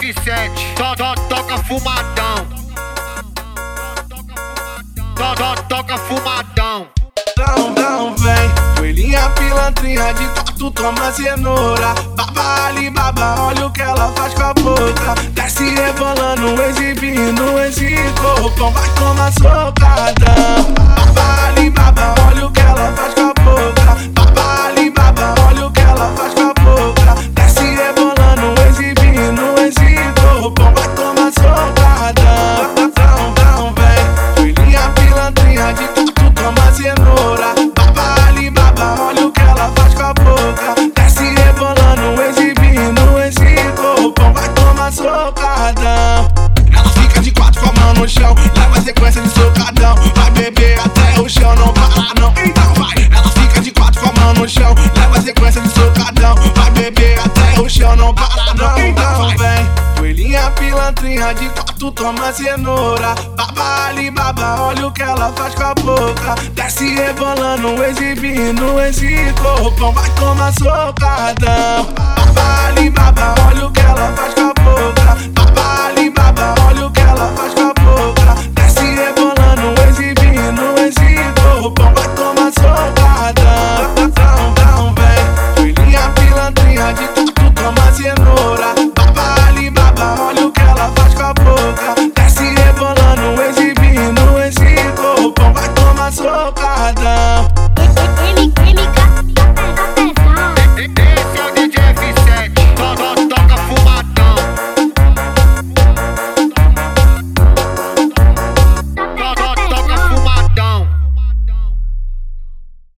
97, toca fumadão. Toca fumadão. Não vem, coelhinha pilantrinha de quatro, toma cenoura. Baba Alibaba, olha o que ela faz com a boca. Desce rebolando, exibindo esse corpão. Vai tomar socadão. Baba Alibaba, olha o que ela faz com a boca. Baba Alibaba, olha o que ela faz com a boca. Desce rebolando, exibindo esse corpão. Vai tomar socadão. Não vem, coelhinha pilantrinha de quatro, toma cenoura. Baba Alibaba, olha o que ela faz com a boca. Desce rebolando, exibindo esse corpão. Vai tomar socadão. Ela fica de quatro com a mão no chão, leva sequência de socadão. Vai beber até o chão, não para não. Então vai. Ela fica de quatro com a mão no chão, leva sequência de socadão. Vai beber até o chão, não para não. Então vem, coelhinha pilantrinha de quatro, toma cenoura. Baba Alibaba, olha o que ela faz com a boca. Desce rebolando, exibindo esse corpão. Vai tomar socadão. Baba Alibaba, olha o que ela faz